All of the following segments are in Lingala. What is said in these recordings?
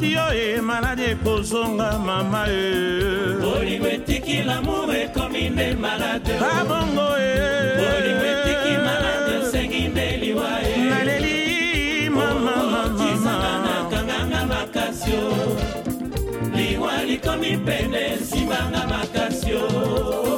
sorti yo e malade kozonga mama e Bolingo etiki l'amour est comme une malade Abongo e Bolingo etiki malade sengi ndeliwa e Naleli mama mama Tisangana kanganga makasio Liwa likomi pene simbanga makasio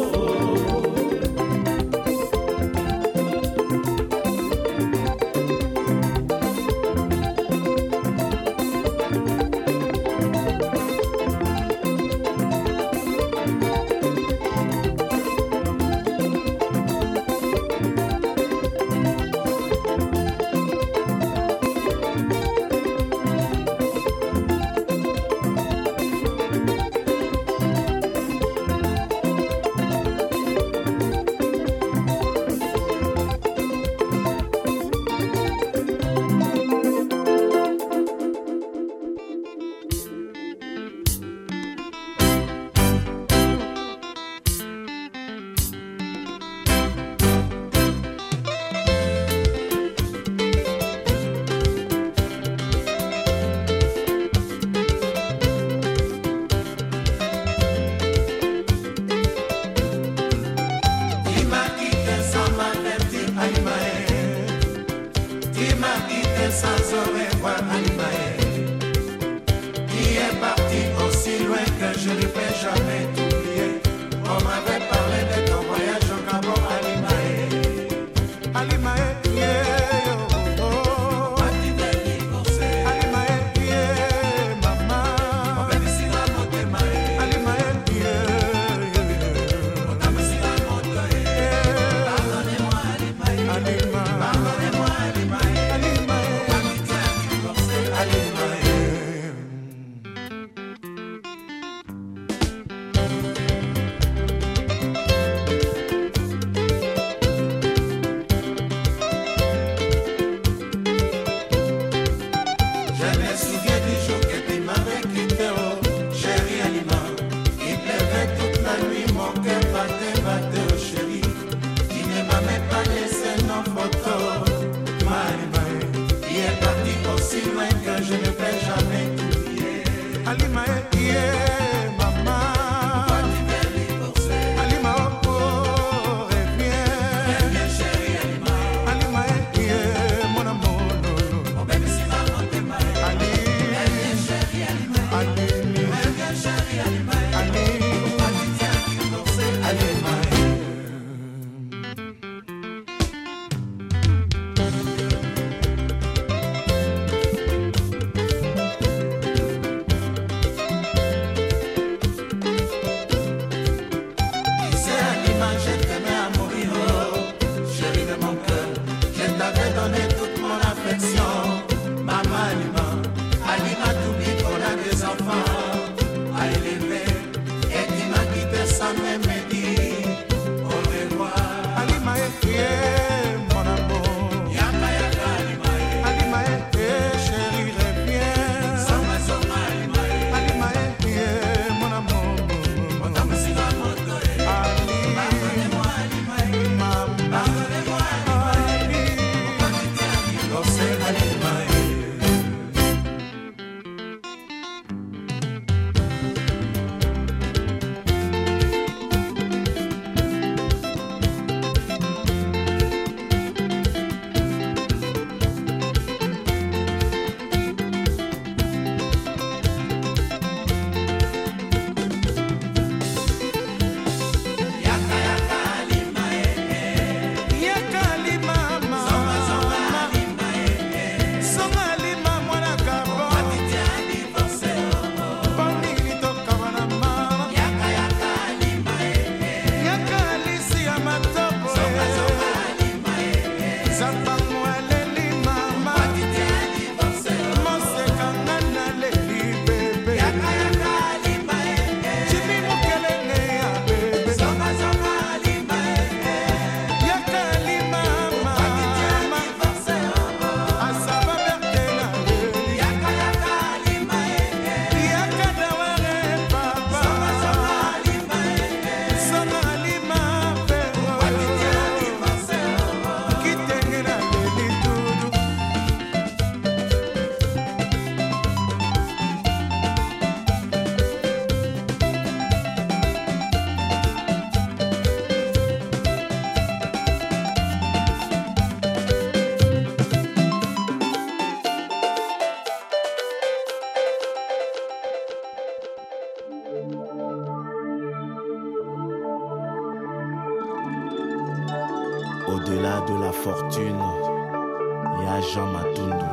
Au-delà de la fortune, il y a Jean Matundu,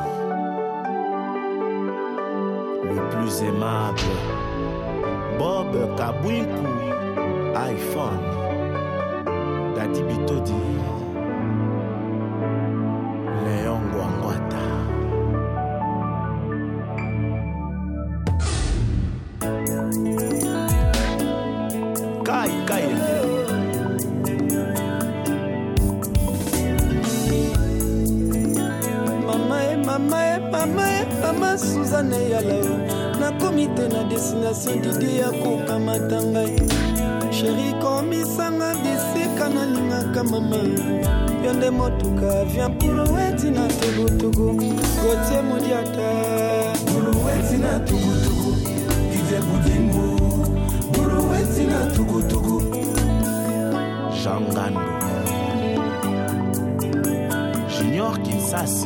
le plus aimable, Bob Kabwinku, iPhone, Dadi Bitodi, Léon Gwangwata. Kai Mama Suzanne Yalao na komite na destination Didi ya kukamata ngai Chéri komisanga bisika na lingaka mama Yonde motuka vient Buluweti na tugutugu Gautier Modiata Buluweti na tugutugu Ive Budimbu Buluweti na tugutugu Jean Gando Junior Kinsasi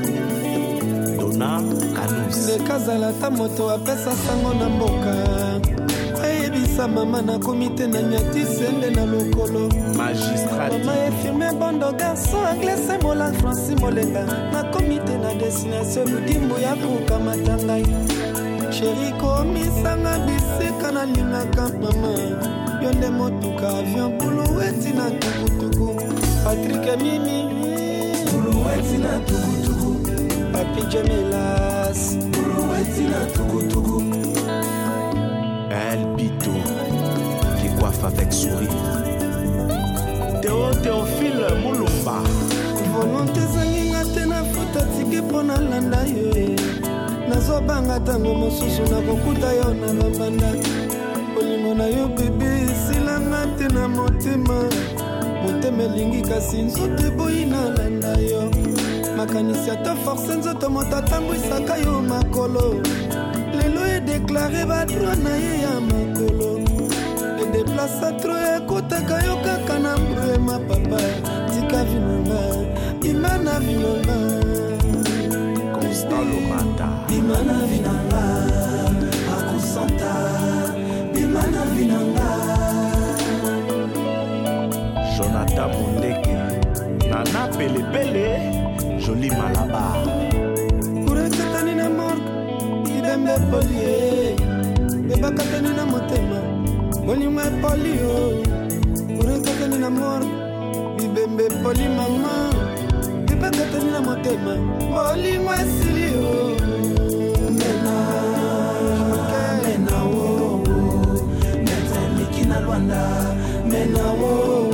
Lekazala ta moto apesa sango na mboka ayebisa mama na komite na nyati sende na lokolo magistrat mama efirme bondo garçon anglais mola français molenga na komite na destination ludimbu ya kukamata ngai Chéri komisanga bisika na lingaka mama yonde motuka avion Buluweti na tukutuku Patrick Mimi Buluweti na tukutuku Papi Jamelas Buluweti na tukutuku El Bito qui coiffe avec sourire Théophile Moulumba volonté zanginga te na futa tike pona landa yo nazobanga tango mosusu na kokuta yo na mabanda olimo na yo bebe silanga te na motema motema elingi kasi nzoto eboyi na landa yo makanisi ata force nzoto moto atambwisaka yo makolo lelo edeklare badroit na ye ya makolo edeplasa tro ekotaka yo kaka na mbrema papa tika vinanga imana vinanga Constant Lomata imana vinanga akusanta imana vinanga Jonathan Mundeke Nana Pelepele Joli Malabar urekatani na morgue ibembe polie bebakatani na motema bolimwe polio urekatani na morgue ibembe poli mama bebakatani na motema bolimwe silio mena wo meteliki na Rwanda mena wo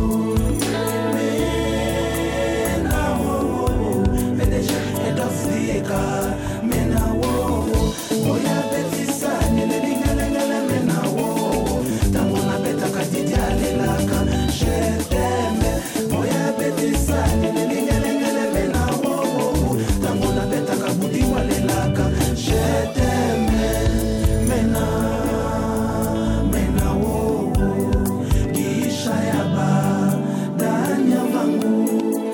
mena wo oya betisa nilelingala mena wo tango na beta kadidi alelaka je t'aime oya betisa nilelingala mena wo tango na beta kabudi walelaka je t'aime mena wo kisha yaba danya vangu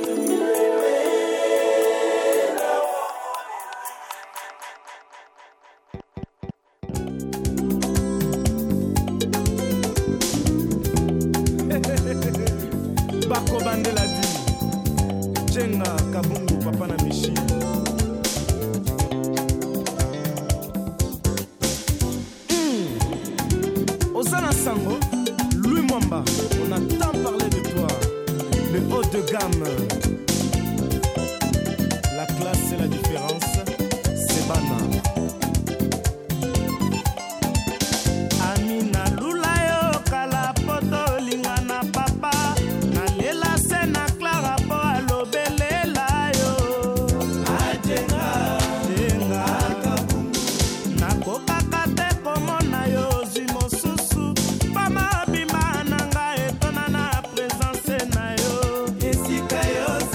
Bako Bandela di Jenga Kabungu Papa na Michi Osana Sango Louis Mwamba, on a tant parlé de toi. Le haut de gamme, la classe c'est la différence. C'est Bana Amina Lulayo Kala Poto Lingana Papa Nalela Sena Clara Po Alobelela yo Ajenga Jenga Nakoka Kate Komona yo Zimo Susu Pama Bima Nanga Etona na présence na yo Esika yo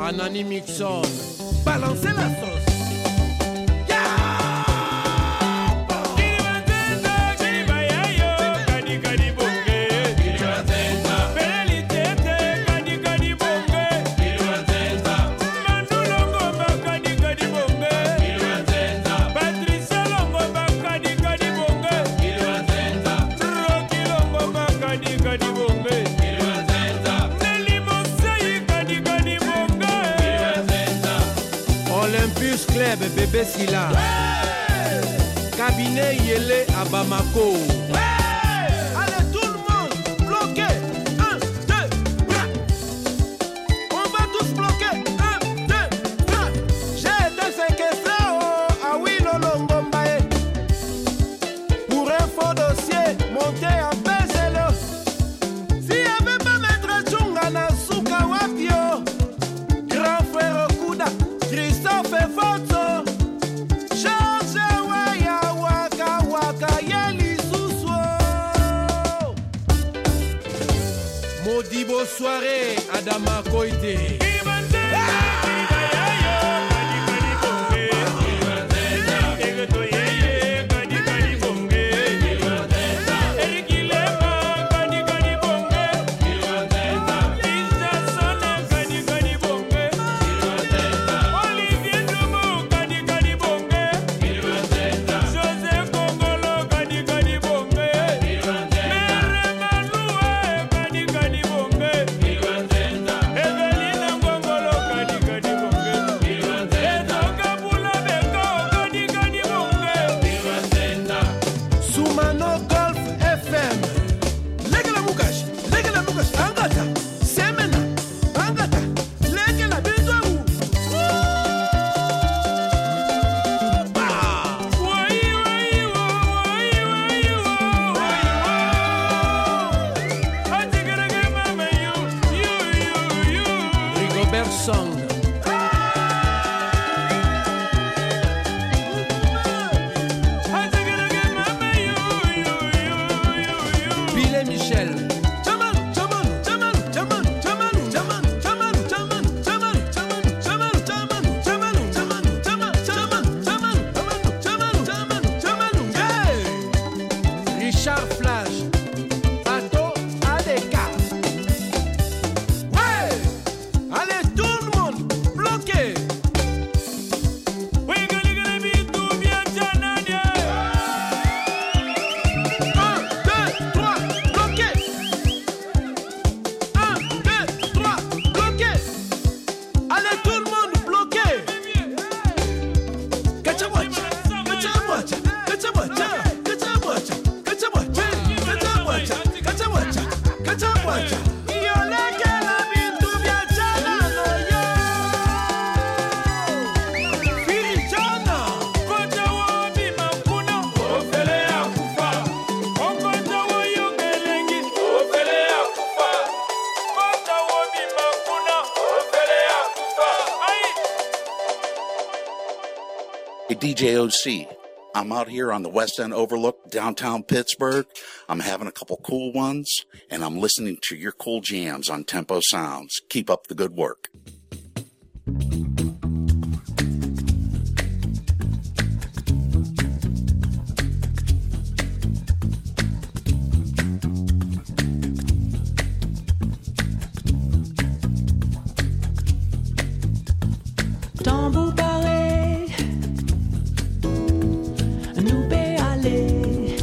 Anani Mixon. Balancez la sauce. Club Bébé Silla, cabinet Yélé à Bamako. Allez tout le monde, bloqué. 1, 2, 3. On va tous bloquer. 1, 2, 3. J'ai été séquestré à Wilolongombaye pour un faux dossier monté à Bezelo. S'il n'y avait pas Maître Tchunga na Souka Wapio, grand frère Okuda, Christophe et Foto. Modibo soirée, Adama Koité. DJ OC. I'm out here on the West End Overlook, downtown Pittsburgh. I'm having a couple cool ones, and I'm listening to your cool jams on Tempo Sounds. Keep up the good work. Tambour paré, nous peut aller,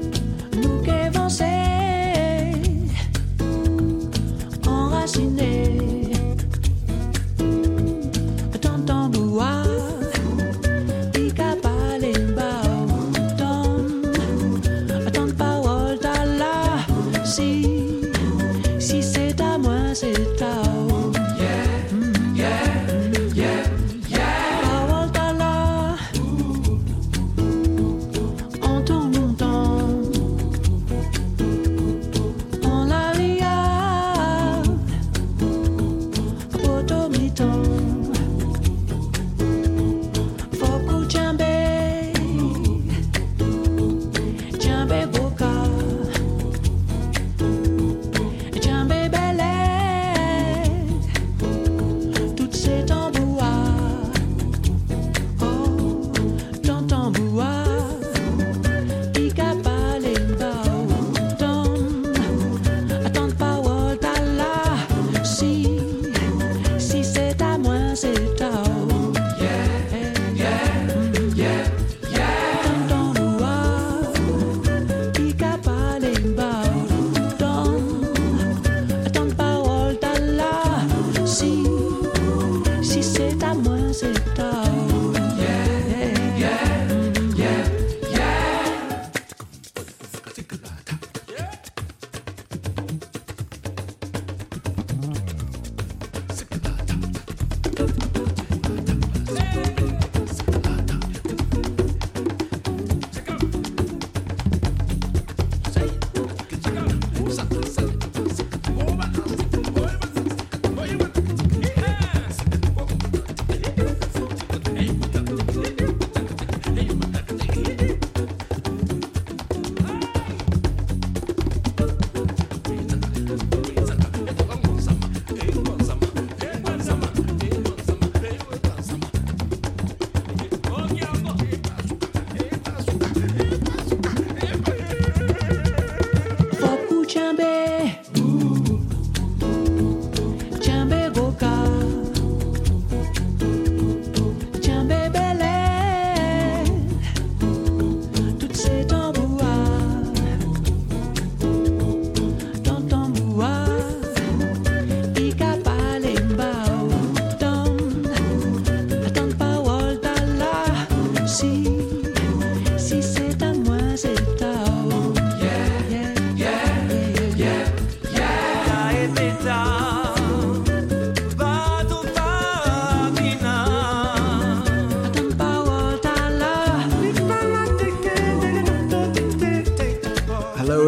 nous qu'avancer, enraciné.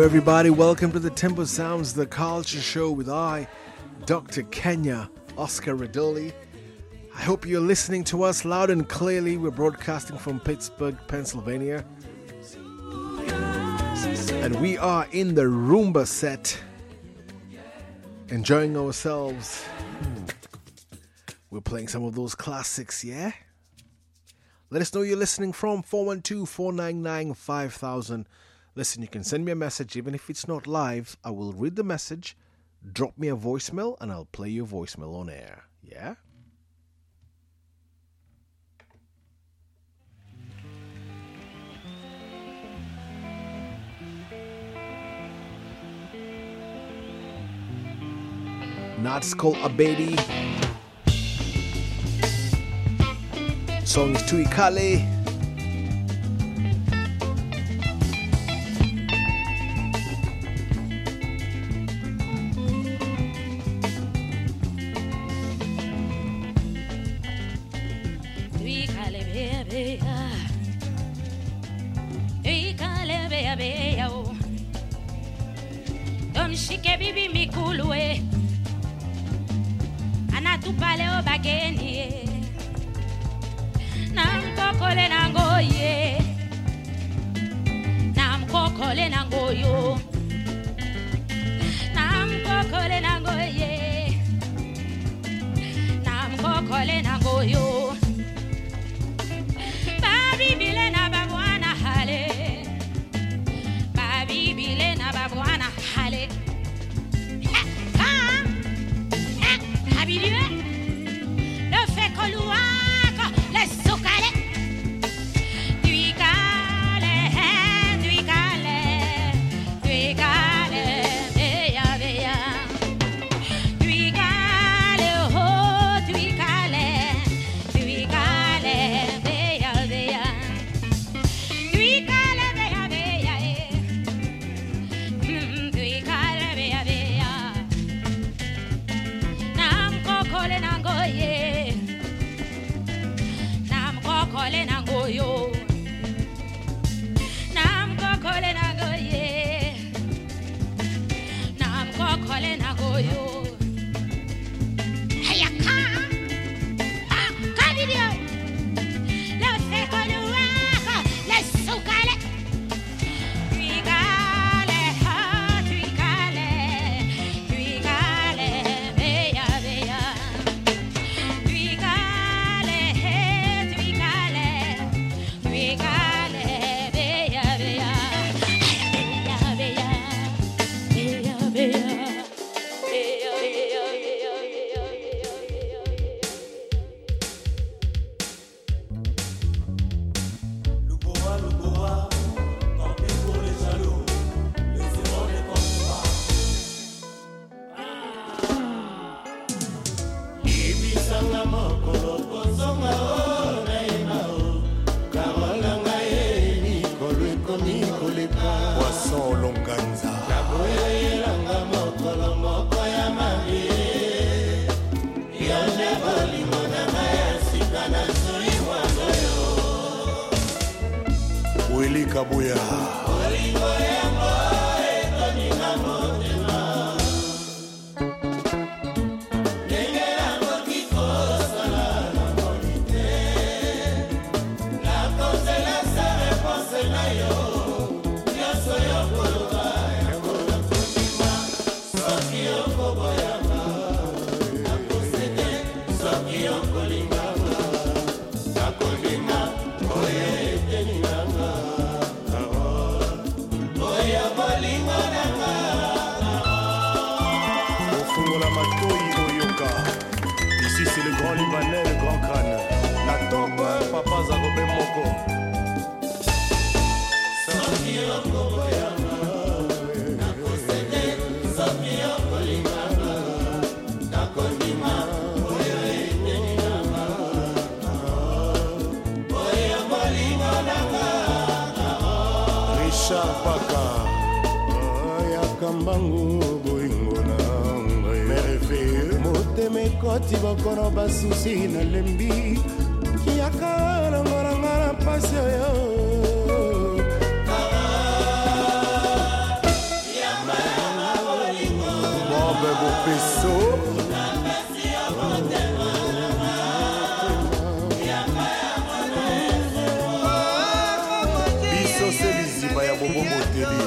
everybody. Welcome to the Tempo Sounds, the culture show with I, Dr. Kenya Oscar Radoli. I hope you're listening to us loud and clearly. We're broadcasting from Pittsburgh, Pennsylvania. And we are in the Rumba set, enjoying ourselves. We're playing some of those classics, yeah? Let us know you're listening from 412-499-5000. Listen, you can send me a message even if it's not live. I will read the message, drop me a voicemail, and I'll play your voicemail on air. Yeah? Nats called Abedi. Song is Tuikale. Shike bibi mikulwe anatupale obageni namkokole nangoye namkokole nangoyo namkokole nangoye namkokole nangoyo babi bile na babwana hale babi bile na babwana hale. Le fait qu'on louaque, le socale, tuicale, tuicale, tuicale, veya, veya, tuicale, oh, tuicale, tuicale, veya, veya, tuicale, veya, veya, tuicale, veya, veya. Kokole nangoye, nam kokole nangoyo, nam kokole nangoye, nam kokole nangoyo. Hayaka, kabidio, le fekoluaka, le sukale, tuikale, tuikale, tuikale, veya, veya. Kabuya. Koti bokono basusi na lembi Yaka na ngara pasyo yo Kombo Boteli.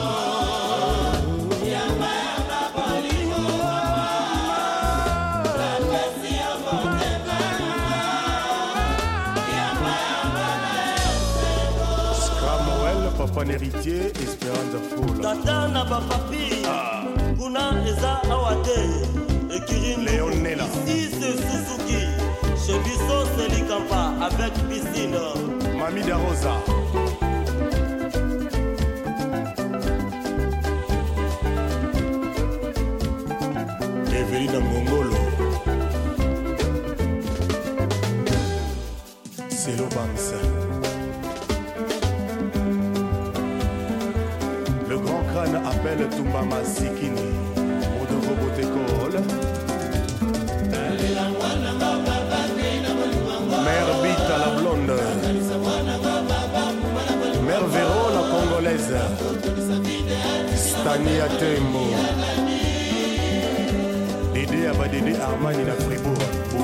Scramoel, papa héritier, Espérance Foule. Tata na papapi, kuna eza awate, Ekirin Léonella. Ici c'est Suzuki, chez Bisso c'est Likampa avec piscine. Mami da Rosa. Evelina Mongolo. Celo Banks. Le grand crâne appelle Tumba Masikini. Odoro Botekol. Mère Bita la blonde. Mère Véro la congolaise. Stania Tembo. Dédé Abadédé Armani la Fribourg.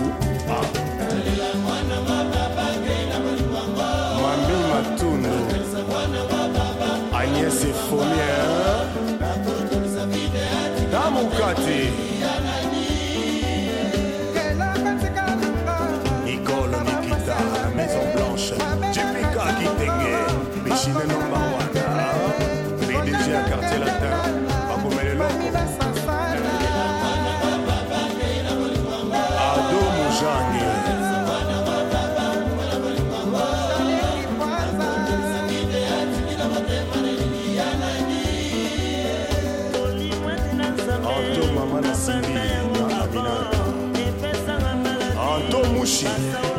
Mami Matundo. Agnès Fournière. Damukati. Nicole Nikita, la Maison Blanche. Jepika Kitenge. Michine number 1. PDG à Quartier Latin. Bakomele Loko. Ado Moujangi. Anto Mama Nassimi na Abina. Anto Mouchi.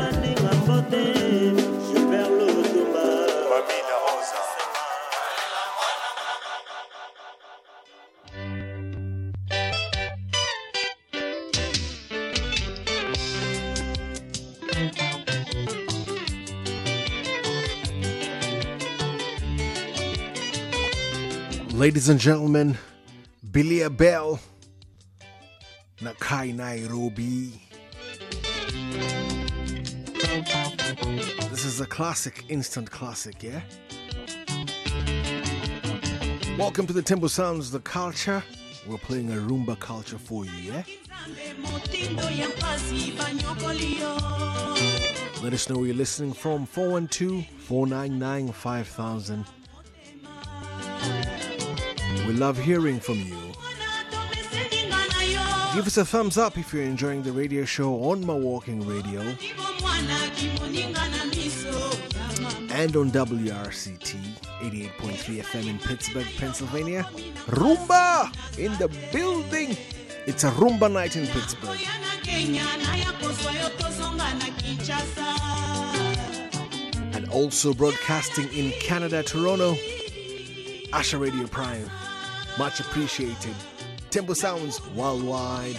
Mami da Rosa. Ladies and gentlemen, Billy Abel, Nakai Nairobi. This is a classic, instant classic, yeah? Welcome to the Tempo Sounds, the culture. We're playing a Rumba culture for you, yeah? Let us know where you're listening from, 412-499-5000. We love hearing from you. Give us a thumbs up if you're enjoying the radio show on My Walking Radio and on WRCT 88.3 FM in Pittsburgh, Pennsylvania. Rumba in the building. It's a Rumba night in Pittsburgh. And also broadcasting in Canada, Toronto, Asha Radio Prime. Much appreciated. Tempo Sounds worldwide.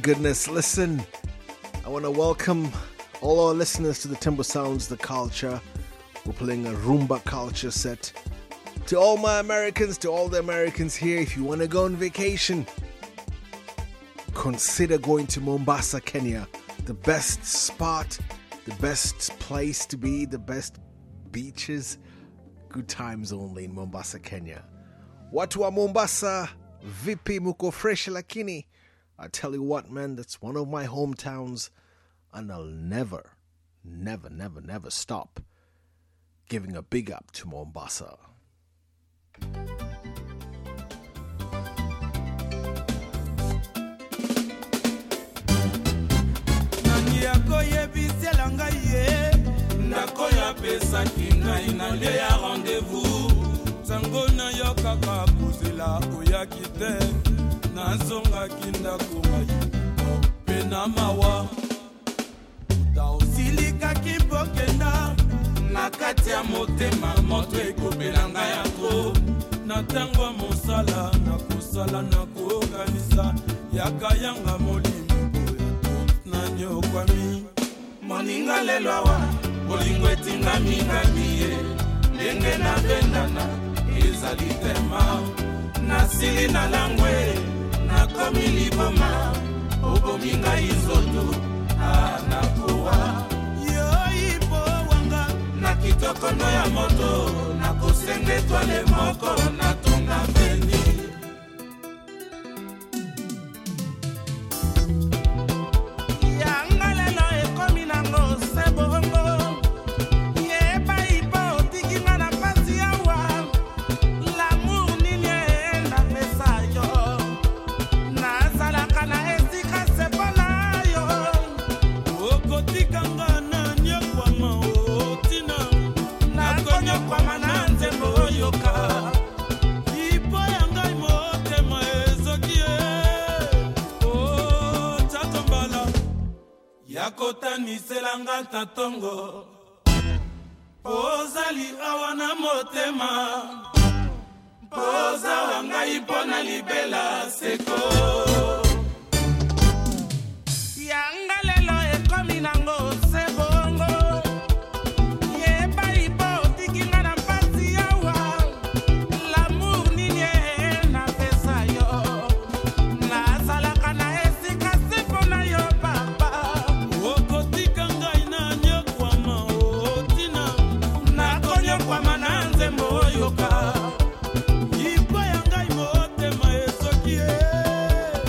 goodness. Listen, I want to welcome all our listeners to the Tempo Sounds, the culture. We're playing a rumba culture set. To all my Americans, to all the Americans here, if you want to go on vacation, consider going to Mombasa, Kenya. The best spot, the best place to be, the best beaches. Good times only in Mombasa, Kenya. Watu wa Mombasa, vipi muko fresh lakini? I tell you what, man, that's one of my hometowns, and I'll never stop giving a big up to Mombasa. Yakoye bisela ngaye nakoya pesa kinga inalia ya rendez-vous sango na yokaka kozela oya kite nazonga kinda kongai pena mawa daosilika kipokenda nakati ya motema moto ekopelanga yango na tango mosala na kusala na kokanisa yakayanga molimo nyokwami moninga lelo awa bolingo etingami ngamiye ndenge na bendana ezali tema nasili na langwe nakomi liboma obominga izoto anakuwa yoipo wanga na kitokono ya moto nakosenge twale moko natonga beni yakotanisela tatongo ozali awana motema poza wangai pona libela seko yanga lelo ekomi nango sebongo yeba ipo tikinga na mpasi yawa l'amour nini na pesa yo nazalaka na esika sepo na yo papa kwa mananze moyoka ipo yangai motema esokie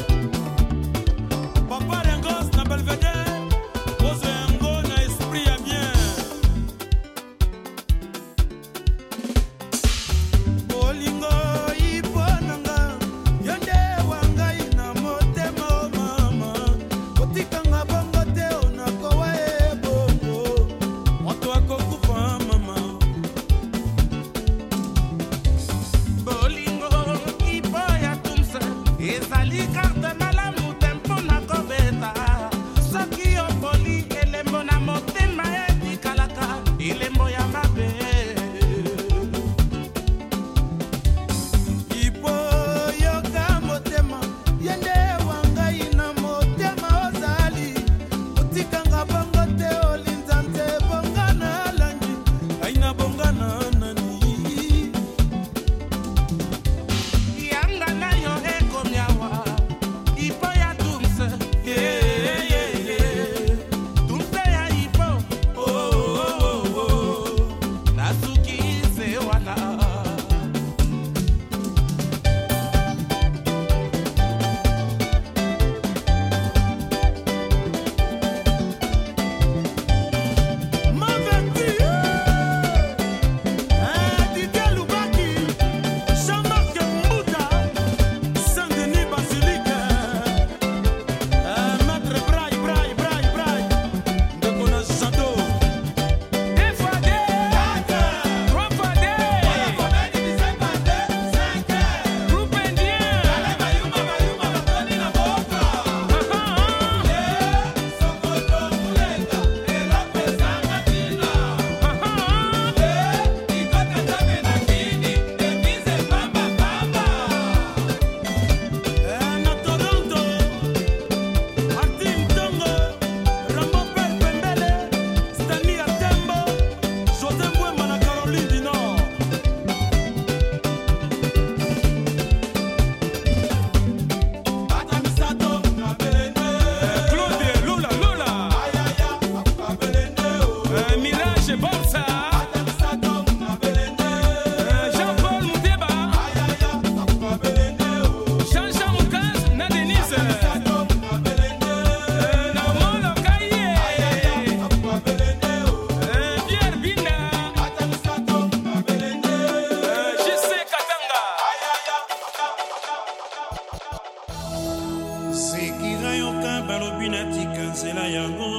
nzela yango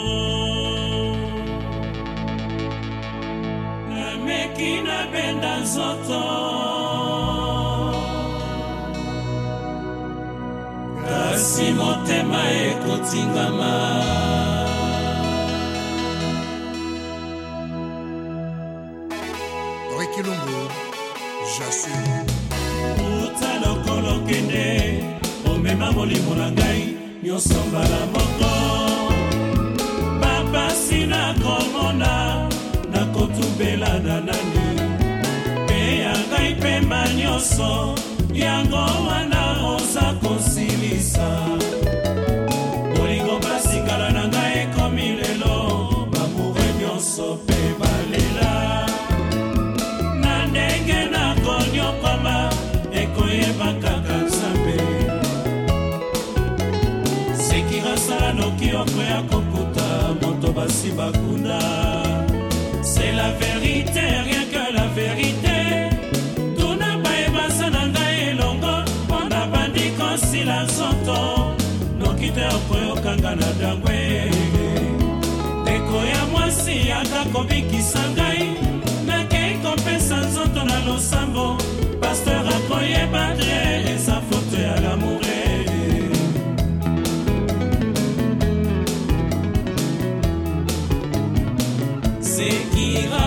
nameki na benda nzoto kasi motema ekotingama Rikilungu, j'assume uta lokolo kende omema molimo na ngai nyonso mbala moko bapasi nakomona nakotubela na nani mpe ya ngai pema nyonso yango wana oza kosilisa bolingo basikala na ngai ekomi lelo bamure nyonso mpe balela na ndenge nakonyokoma ekoyeba kaka nzambe sekirasala noki okoya kokuta moto basi bakunda c'est la vérité rien que la vérité tuna bayebasa na ngai elongo mpona bandi kosila nzoto noki te okoyokanga na dangwe ndeko ya mwasi aka kobikisa ngai nakei kopesa nzoto na losambo pasteur akoyeba te eza foto ya lamoure Sekira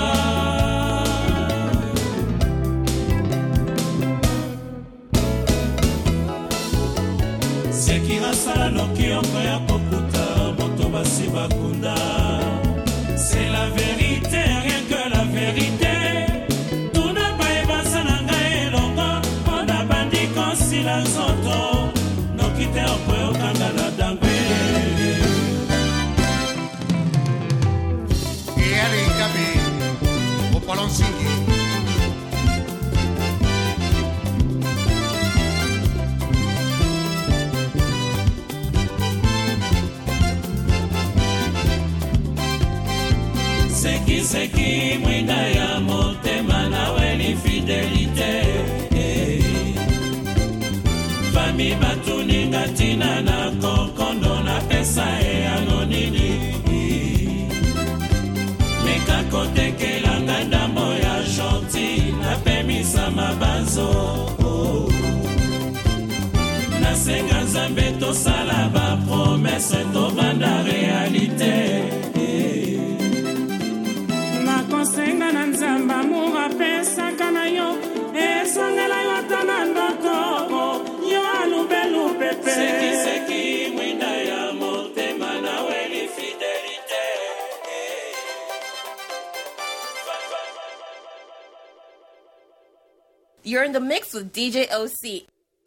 Sekira sala noki okoya kokuta moto basi bakunda c'est la vérité rien que la vérité tuna bayebasa na ngai elongo mpona bandi kosila nzoto noki te okoyokanga na dangwe Yali Kabi, Opolonsingi. Seki mwinda ya motema na weli fidelite Fami batuninga tina na kokondo na pesa e anonini Meka kotekelanga ndambo ya gentil napemisa mabanzo Nasenga nzambe tosala ba promesse tobanda realite Nakosenga na nzamba mura pesa kana yo esangela yo tana ndoto yo alubelu pepe Seki mwinda ya motema na weli fidelite You're in the mix with DJ OC.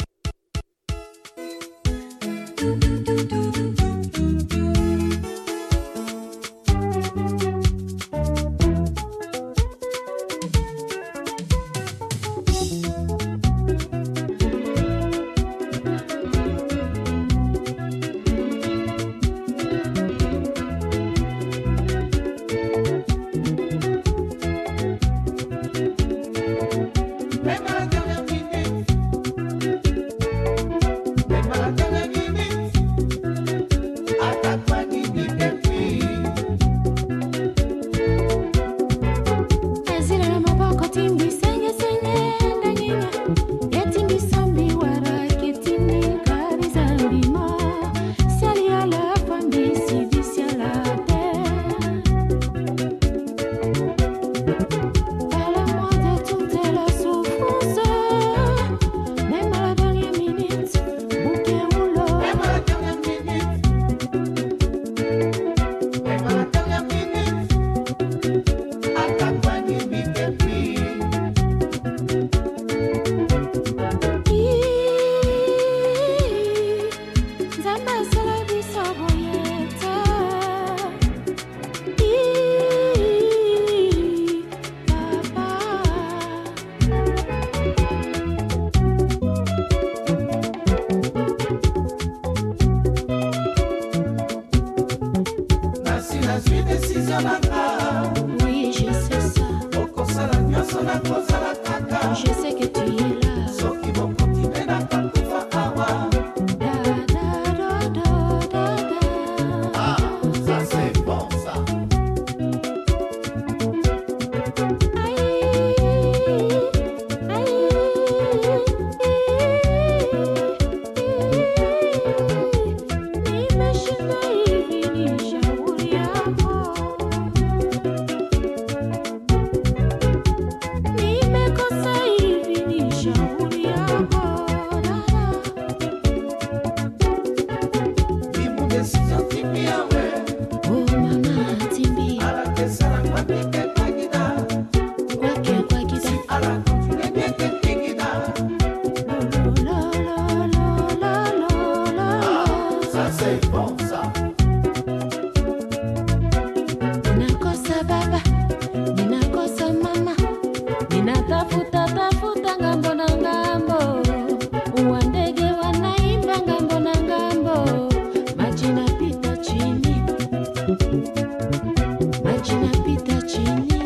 Oui, je sais ça. Je sais que tu es là. maji napita chini.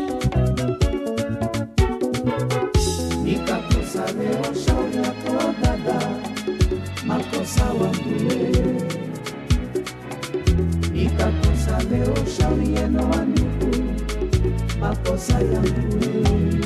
Nikakosa leo shauri yako dada, makosa wangu wewe. Nikakosa leo shauri yenu wa ndugu, makosa yangu wewe.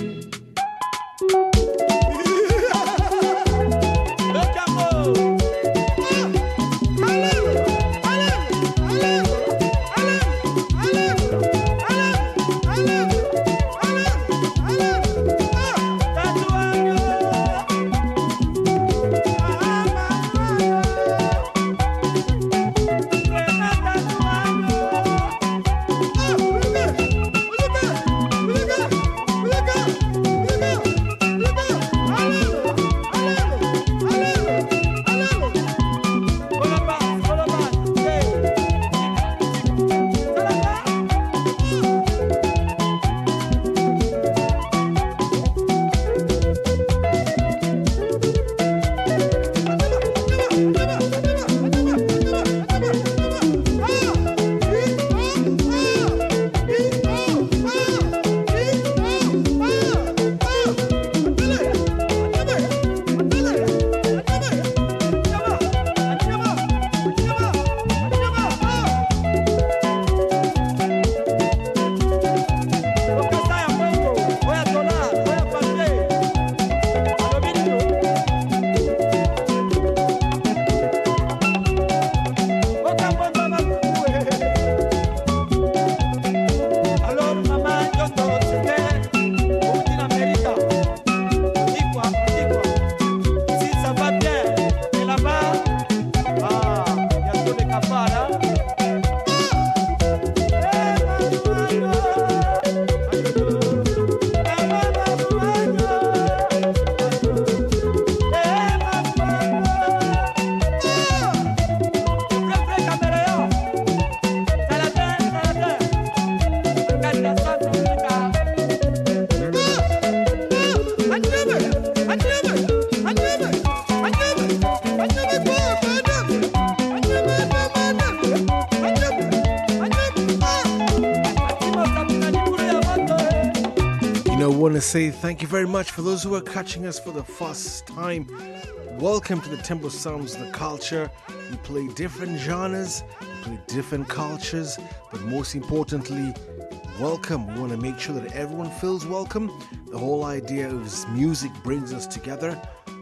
Say thank you very much for those who are catching us for the first time. Welcome to the Tempo Sounds, the culture. We play different genres, we play different cultures, but most importantly, welcome. We want to make sure that everyone feels welcome. The whole idea is music brings us together.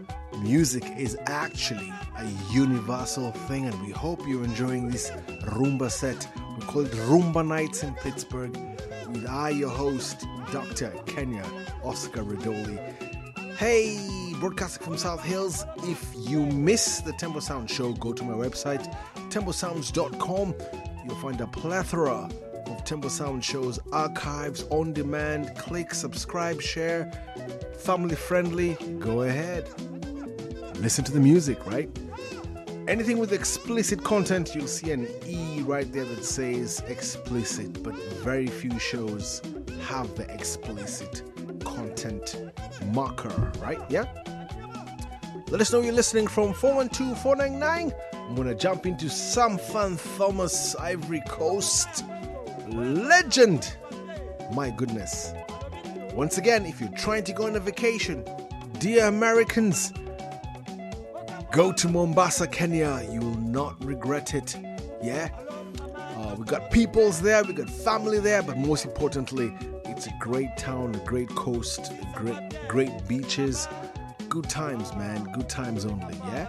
Music is actually a universal thing, and we hope you're enjoying this rumba set. We call it Rumba Nights in Pittsburgh with your host, Dr. Kenya Oscar Ridoli. Hey, broadcasting from South Hills. If you miss the Tempo Sound show, go to my website, temposounds.com. You'll find a plethora of Tempo Sound shows, archives, on demand. Click, subscribe, share. Family friendly. Go ahead. Listen to the music, right? Anything with explicit content, you'll see an E right there that says explicit, but very few shows have the explicit content marker, right? Yeah? Let us know you're listening from 412-499. I'm going to jump into Sam Fan Thomas, Ivory Coast. Legend! My goodness. Once again, if you're trying to go on a vacation, dear Americans, go to Mombasa, Kenya. You will not regret it. Yeah? We got peoples there, we got family there, but most importantly, it's a great town, a great coast, great beaches. Good times, man. Good times only, yeah?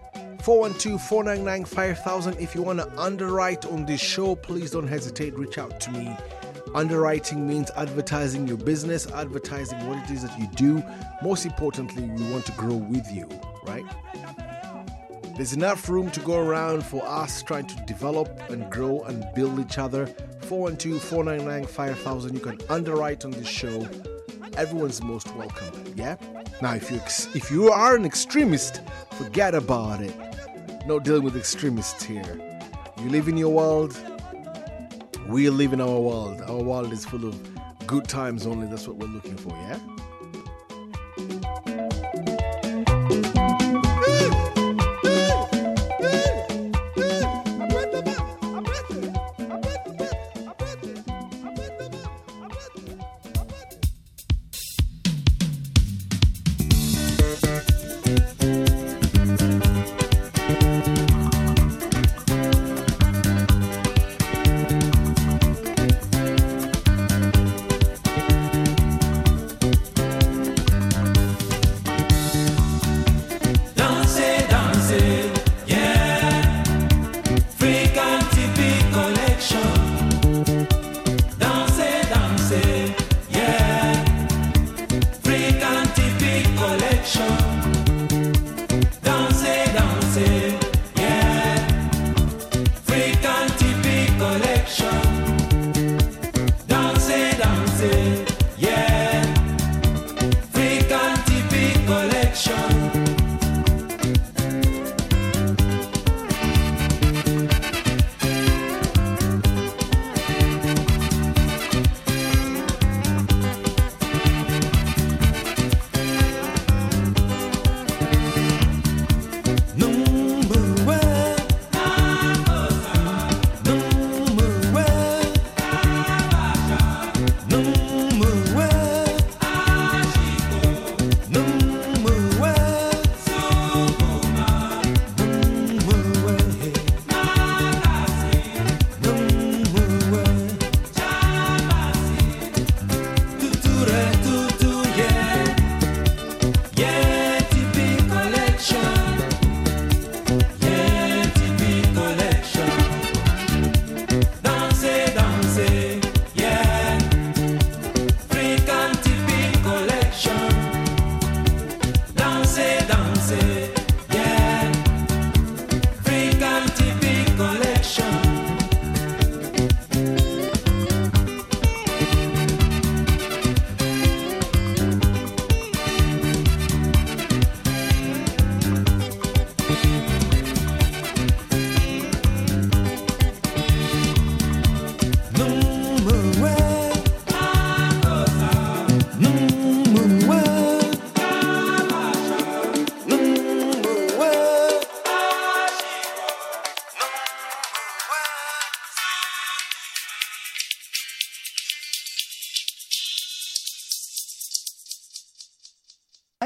412-499-5000. If you want to underwrite on this show, please don't hesitate. Reach out to me. Underwriting means advertising your business, advertising what it is that you do. Most importantly, we want to grow with you, right? There's enough room to go around for us trying to develop and grow and build each other. 412-499-5000. You can underwrite on this show. Everyone's most welcome, yeah? Now, if you are an extremist, forget about it. No dealing with extremists here. You live in your world. We live in our world. Our world is full of good times only. That's what we're looking for, yeah?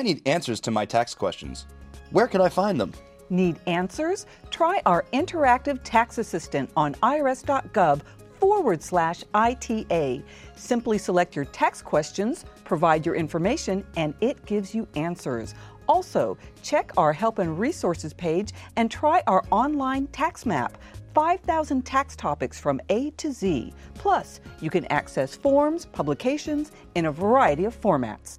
I need answers to my tax questions. Where can I find them? Need answers? Try our interactive tax assistant on irs.gov/ITA. Simply select your tax questions, provide your information, and it gives you answers. Also, check our Help and Resources page and try our online tax map. 5,000 tax topics from A to Z. Plus, you can access forms, publications in a variety of formats.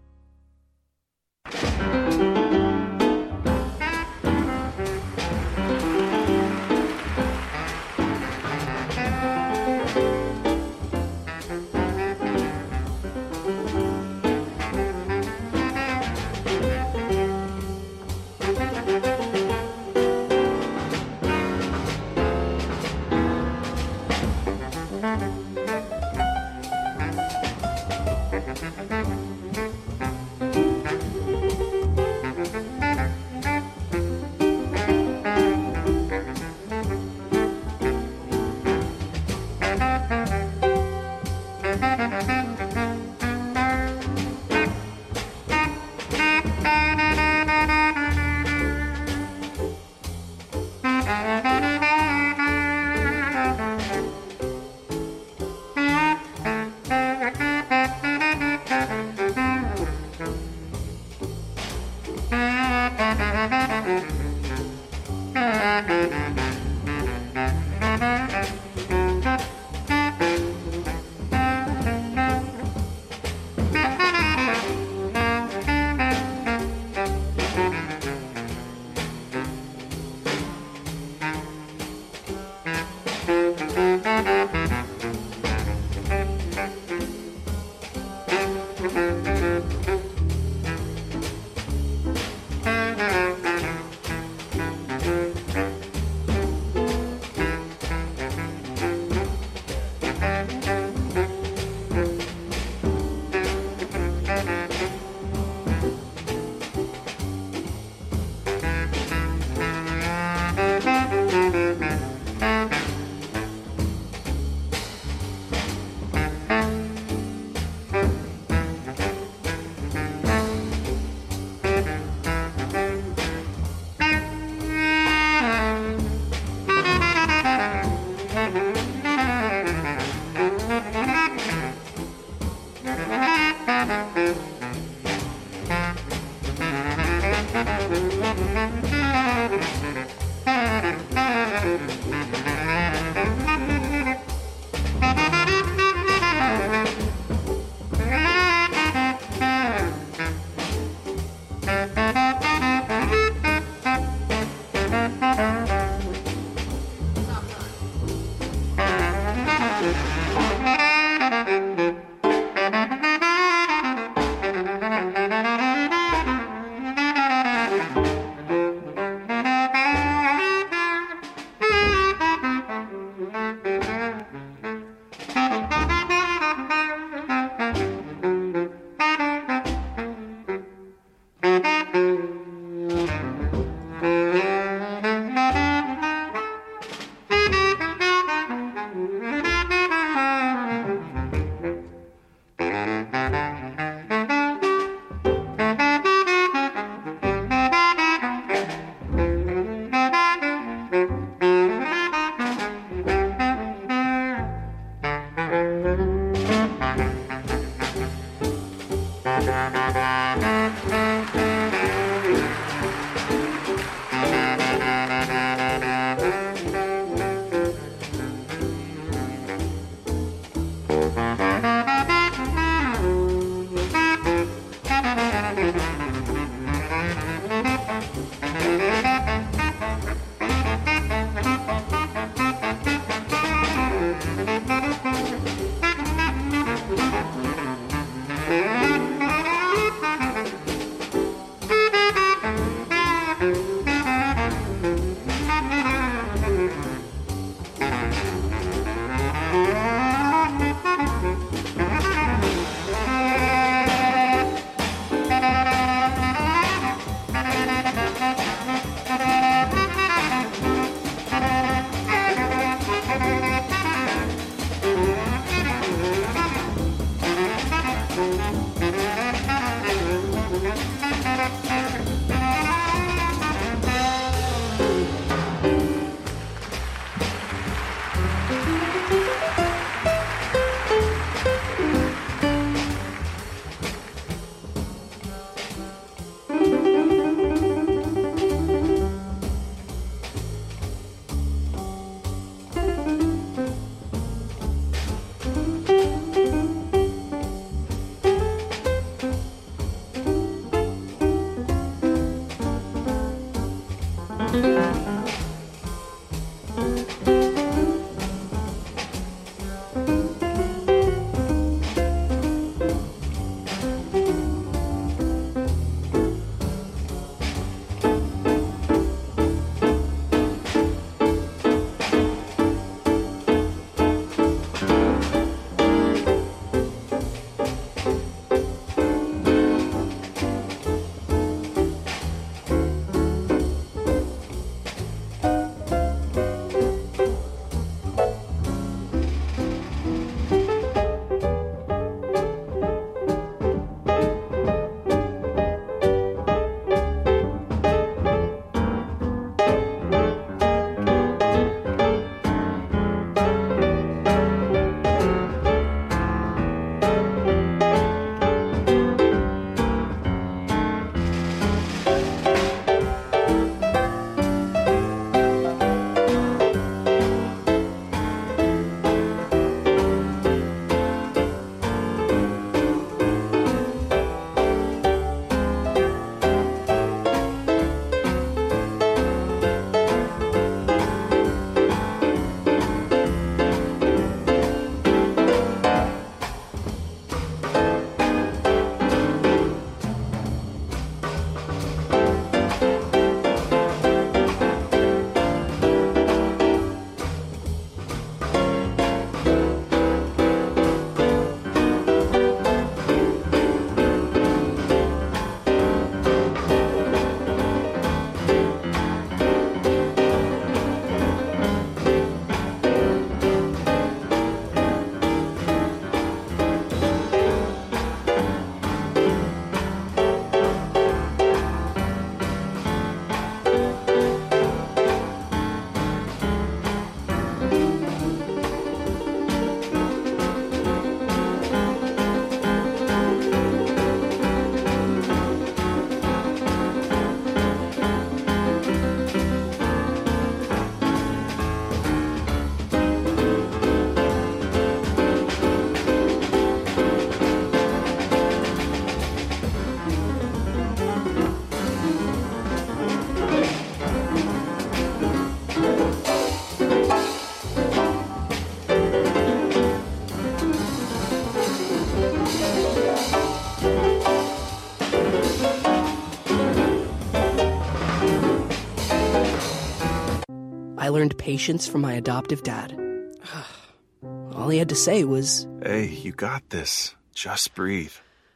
learned patience from my adoptive dad. All he had to say was, "Hey, you got this. Just breathe."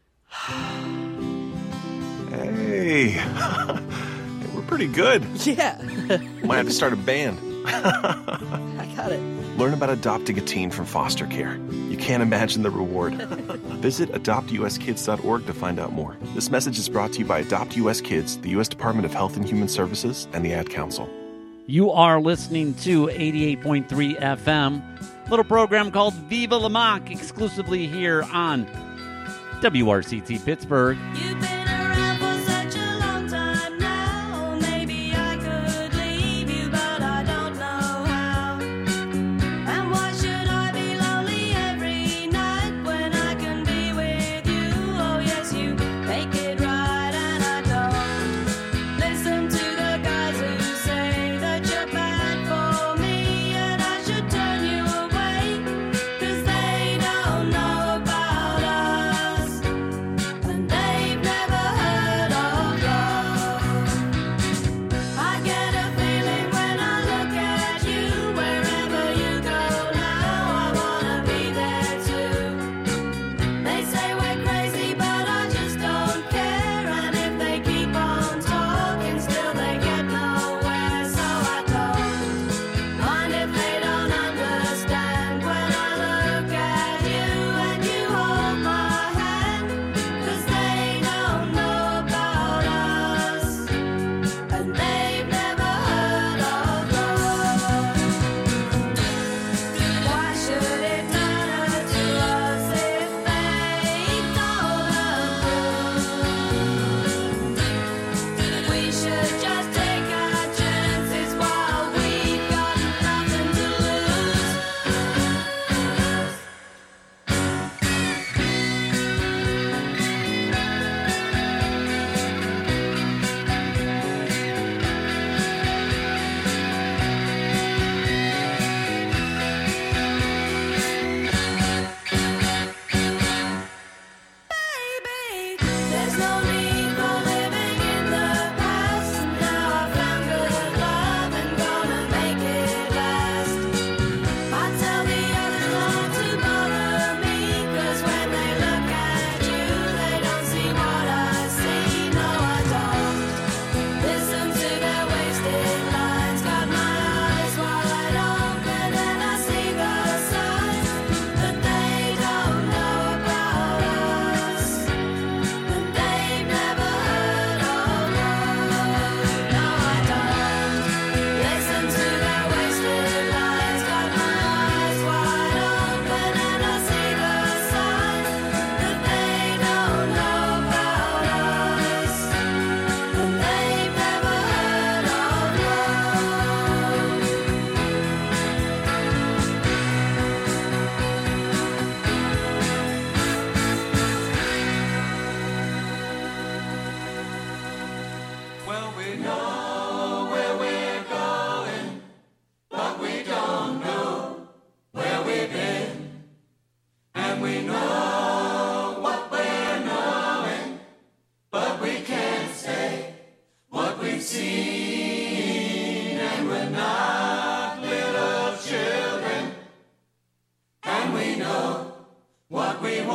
Hey, we're pretty good. Yeah. Might have to start a band. I got it. Learn about adopting a teen from foster care. You can't imagine the reward. Visit adoptuskids.org to find out more. This message is brought to you by Adopt US Kids, the U.S. Department of Health and Human Services, and the Ad Council. You are listening to 88.3 FM, a little program called Viva La Mock, exclusively here on WRCT Pittsburgh. You've been around for such a long time now. Maybe I could leave you, but I don't know how. And why should I be lonely every night when I can be with you? Oh yes, you make it right and I don't listen to the guys who say that you're bad for me and I should turn you away, 'cause they don't know about us. And they've never heard of love. I get a feeling when I look at you. Wherever you go now, I wanna be there too. They say we're crazy, but I just don't care. And if they keep on talking, still they get nowhere. So I don't mind if they don't understand when I look at you and you hold my hand. 'Cause they don't know about us, and they've never heard of love. Why should it matter to us if they don't approve? We should just take our chances while we've got nothing to lose. There's no need for living in the past. Now I found good love and gonna make it last. I tell the others not to bother me, 'cause when they look at you, they don't see what I see. No, I don't listen to their wasted lines. Got my eyes wide open and I see the signs that they don't know about us. And they've never heard of love. No, I don't listen to their wasted lines. Got my eyes wide open and I see the signs that they don't know about us. And they've never heard of Well, we know where we're going, but we don't know where we've been. And we know what we're knowing, but we can't say what we've seen. And we're not little children, and we know what we